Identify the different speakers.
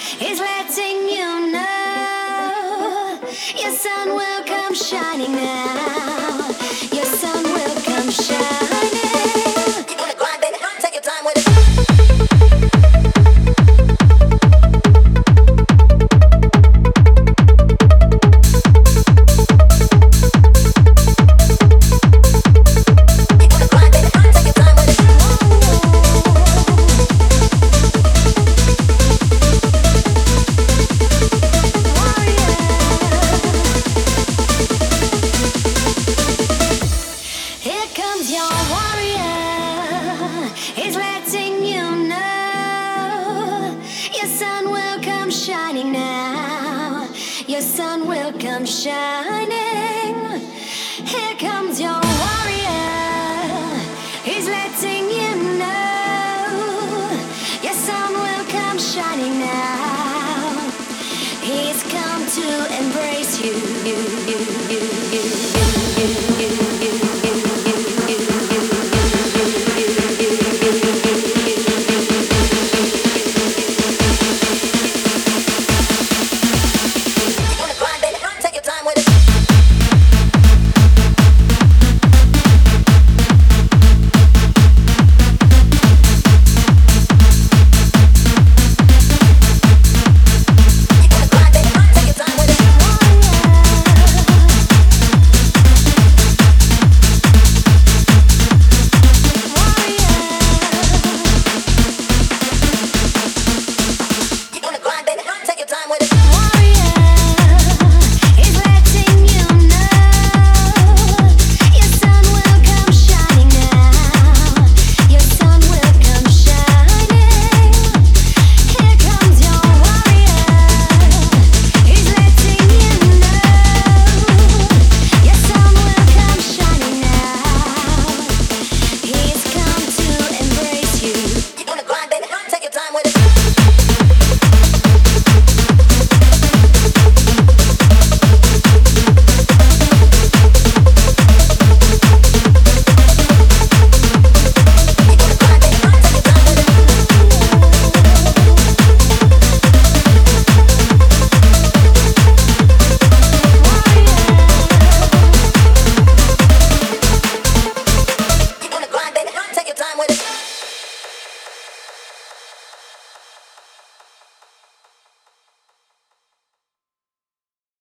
Speaker 1: is letting you know your sun will come shining now. Your sun will come shining. Keep on the grind, baby. Take your time with it. Your sun will come shining. Here comes your